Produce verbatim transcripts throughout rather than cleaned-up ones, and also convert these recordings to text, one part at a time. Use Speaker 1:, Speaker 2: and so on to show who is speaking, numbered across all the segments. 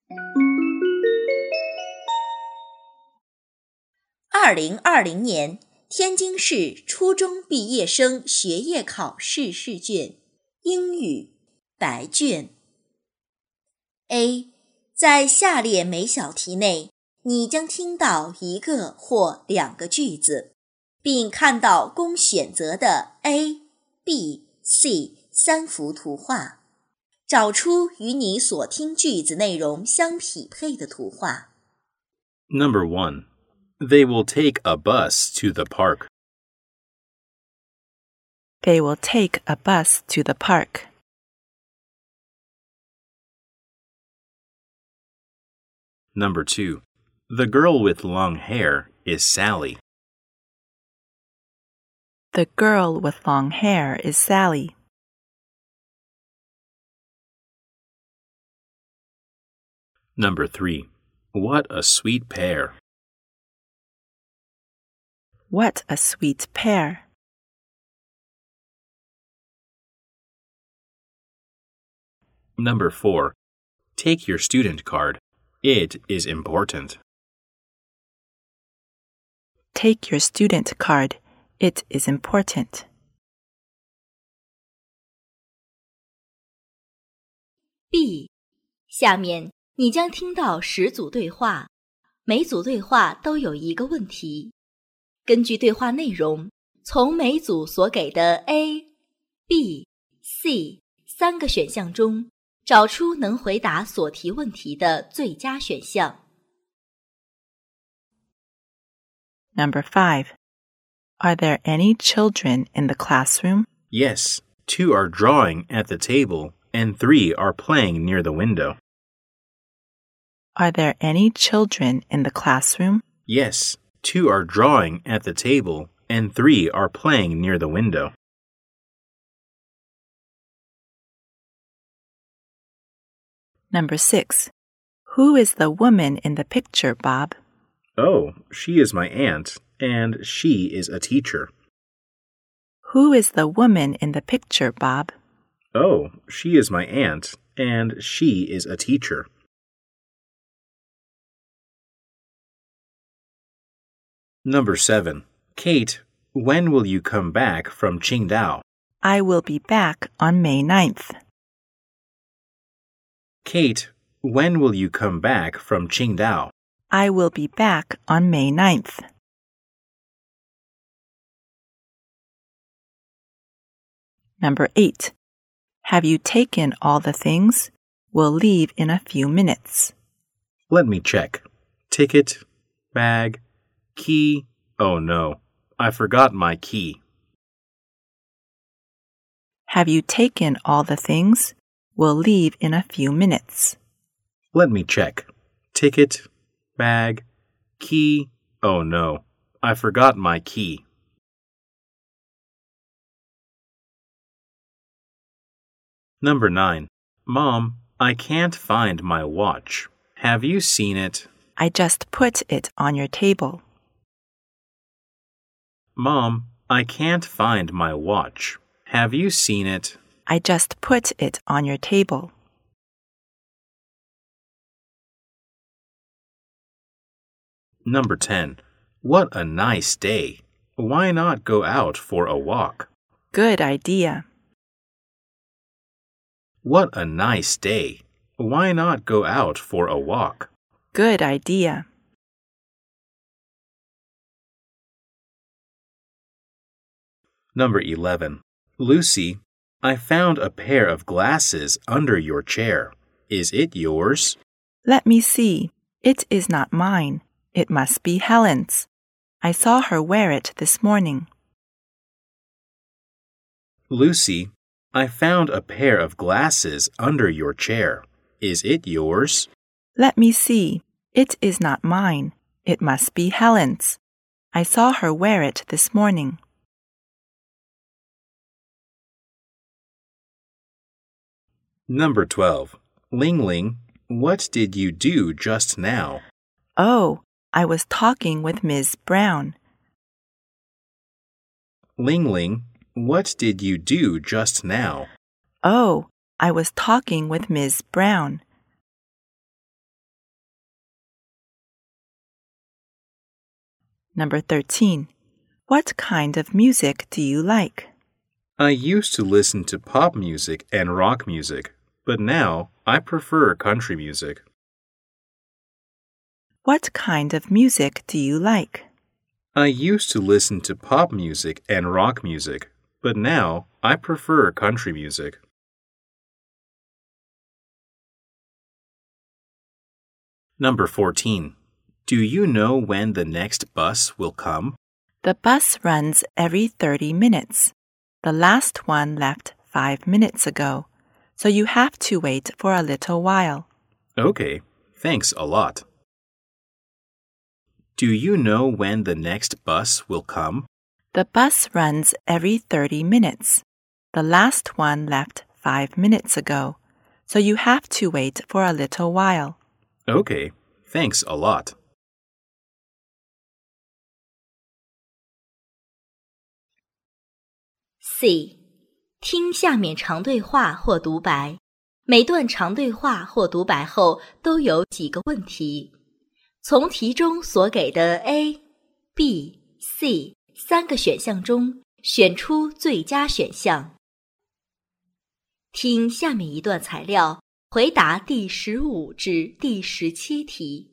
Speaker 1: 二零二零年天津市初中毕业生学业考试试卷英语白卷。 A. 在下列每小题内，你将听到一个或两个句子，并看到供选择的 A、B、C 三幅图画，找出与你所听句子内容相匹配的图画。
Speaker 2: Number one. They will take a bus to the park.
Speaker 3: They will take a bus to the park.
Speaker 2: Number two. The girl with long hair is Sally.
Speaker 3: The girl with long hair is Sally.
Speaker 2: Number three. What a sweet pair.
Speaker 3: What a sweet pair.
Speaker 2: Number four. Take your student card. It is important.
Speaker 3: Take your student card. It is important.
Speaker 1: B. 下面你将听到十组对话，每组对话都有一个问题。根据对话内容，从每组所给的 A、B、C 三个选项中，找出能回答所提问题的最佳选项。
Speaker 3: Number five. Are there any children in the classroom?
Speaker 2: Yes, two are drawing at the table and three are playing near the window.
Speaker 3: Are there any children in the classroom?
Speaker 2: Yes, two are drawing at the table and three are playing near the window.
Speaker 3: Number six. Who is the woman in the picture, Bob?
Speaker 2: Oh, she is my aunt, and she is a teacher.
Speaker 3: Who is the woman in the picture, Bob?
Speaker 2: Oh, she is my aunt, and she is a teacher. Number seven. Kate, when will you come back from Qingdao?
Speaker 3: I will be back on May ninth.
Speaker 2: Kate, when will you come back from Qingdao?
Speaker 3: I will be back on May ninth. Number eight. Have you taken all the things? We'll leave in a few minutes.
Speaker 2: Let me check. Ticket, bag, key. Oh no, I forgot my key.
Speaker 3: Have you taken all the things? We'll leave in a few minutes.
Speaker 2: Let me check. Ticket, bag, key. Oh no, I forgot my key. Number nine. Mom, I can't find my watch. Have you seen it?
Speaker 3: I just put it on your table.
Speaker 2: Mom, I can't find my watch. Have you seen it?
Speaker 3: I just put it on your table.
Speaker 2: Number ten. What a nice day. Why not go out for a walk?
Speaker 3: Good idea.
Speaker 2: What a nice day. Why not go out for a walk?
Speaker 3: Good idea.
Speaker 2: Number eleven. Lucy, I found a pair of glasses under your chair. Is it yours?
Speaker 3: Let me see. It is not mine. It must be Helen's. I saw her wear it this morning.
Speaker 2: Lucy, I found a pair of glasses under your chair. Is it yours?
Speaker 3: Let me see. It is not mine. It must be Helen's. I saw her wear it this morning.
Speaker 2: Number twelve. Ling Ling, what did you do just now?
Speaker 3: Oh, I was talking with Miz Brown.
Speaker 2: Ling Ling, what did you do just now?
Speaker 3: Oh, I was talking with Miz Brown. Number thirteen. What kind of music do you like?
Speaker 2: I used to listen to pop music and rock music, but now I prefer country music.
Speaker 3: What kind of music do you like?
Speaker 2: I used to listen to pop music and rock music, but now I prefer country music. Number fourteen. Do you know when the next bus will come?
Speaker 3: The bus runs every thirty minutes. The last one left five minutes ago, so you have to wait for a little while.
Speaker 2: Okay, thanks a lot. Do you know when the next bus will come?
Speaker 3: The bus runs every thirty minutes. The last one left five minutes ago, so you have to wait for a little while.
Speaker 2: Okay, thanks a lot.
Speaker 1: C. 听下面长对话或独白。每段长对话或独白后都有几个问题。从题中所给的 A、B、C 三个选项中选出最佳选项。听下面一段材料，回答第十五至第十七题。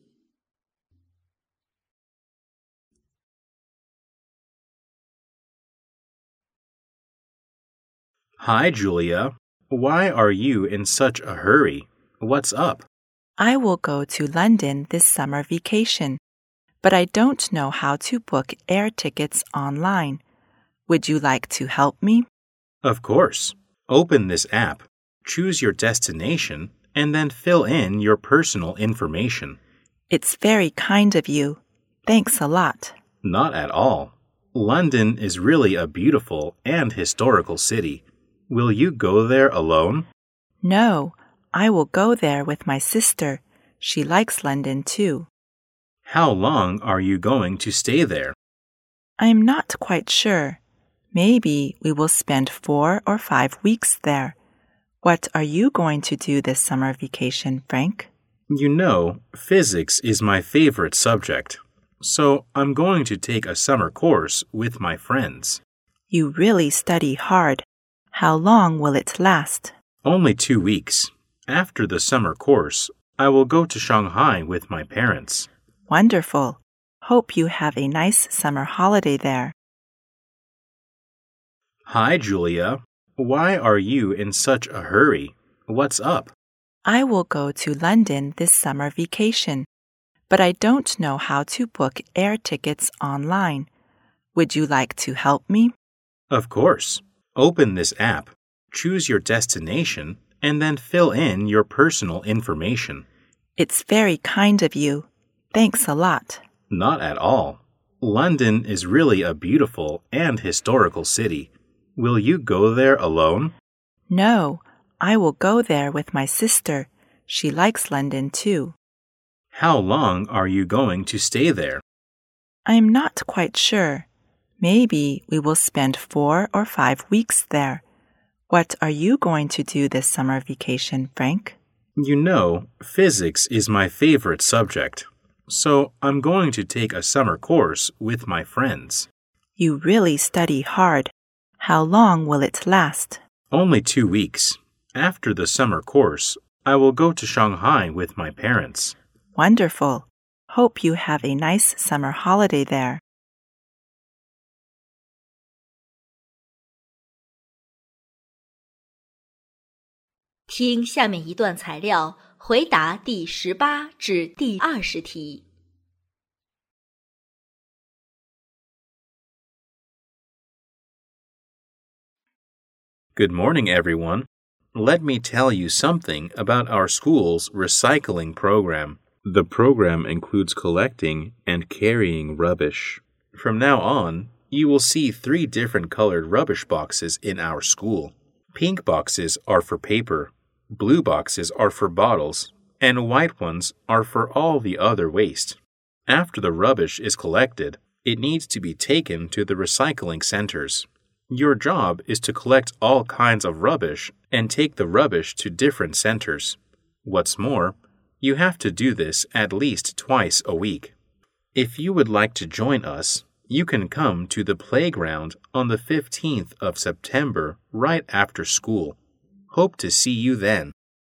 Speaker 2: Hi, Julia. Why are you in such a hurry? What's up?
Speaker 3: I will go to London this summer vacation, but I don't know how to book air tickets online. Would you like to help me?
Speaker 2: Of course. Open this app, choose your destination, and then fill in your personal information.
Speaker 3: It's very kind of you. Thanks a lot.
Speaker 2: Not at all. London is really a beautiful and historical city. Will you go there alone?
Speaker 3: No, I will go there with my sister. She likes London too.
Speaker 2: How long are you going to stay there?
Speaker 3: I am not quite sure. Maybe we will spend four or five weeks there. What are you going to do this summer vacation, Frank?
Speaker 2: You know, physics is my favorite subject, so I'm going to take a summer course with my friends.
Speaker 3: You really study hard. How long will it last?
Speaker 2: Only two weeks. After the summer course, I will go to Shanghai with my parents.
Speaker 3: Wonderful. Hope you have a nice summer holiday there.
Speaker 2: Hi, Julia. Why are you in such a hurry? What's up?
Speaker 3: I will go to London this summer vacation, but I don't know how to book air tickets online. Would you like to help me?
Speaker 2: Of course. Open this app, choose your destination, and then fill in your personal information.
Speaker 3: It's very kind of you. Thanks a lot.
Speaker 2: Not at all. London is really a beautiful and historical city. Will you go there alone?
Speaker 3: No, I will go there with my sister. She likes London too.
Speaker 2: How long are you going to stay there?
Speaker 3: I am not quite sure. Maybe we will spend four or five weeks there. What are you going to do this summer vacation, Frank?
Speaker 2: You know, physics is my favorite subject, so I'm going to take a summer course with my friends.
Speaker 3: You really study hard. How long will it last?
Speaker 2: Only two weeks. After the summer course, I will go to Shanghai with my parents.
Speaker 3: Wonderful. Hope you have a nice summer holiday there.
Speaker 1: 听下面一段材料，回答第十八至第二十题。
Speaker 2: Good morning, everyone. Let me tell you something about our school's recycling program. The program includes collecting and carrying rubbish. From now on, you will see three different colored rubbish boxes in our school. Pink boxes are for paper, blue boxes are for bottles, and white ones are for all the other waste. After the rubbish is collected, it needs to be taken to the recycling centers. Your job is to collect all kinds of rubbish and take the rubbish to different centers. What's more, you have to do this at least twice a week. If you would like to join us, you can come to the playground on the fifteenth of September right after school. Hope to see you then.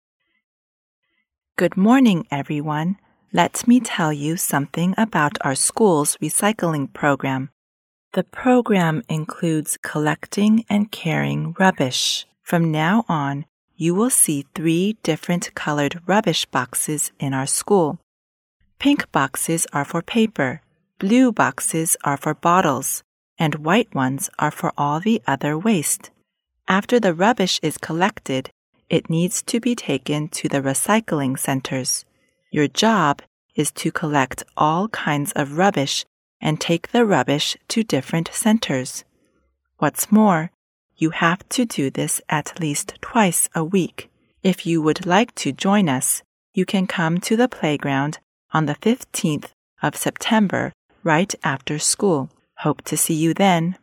Speaker 3: Good morning, everyone. Let me tell you something about our school's recycling program. The program includes collecting and carrying rubbish. From now on, you will see three different colored rubbish boxes in our school. Pink boxes are for paper, blue boxes are for bottles, and white ones are for all the other waste. After the rubbish is collected, it needs to be taken to the recycling centers. Your job is to collect all kinds of rubbish and take the rubbish to different centers. What's more, you have to do this at least twice a week. If you would like to join us, you can come to the playground on the fifteenth of September right after school. Hope to see you then.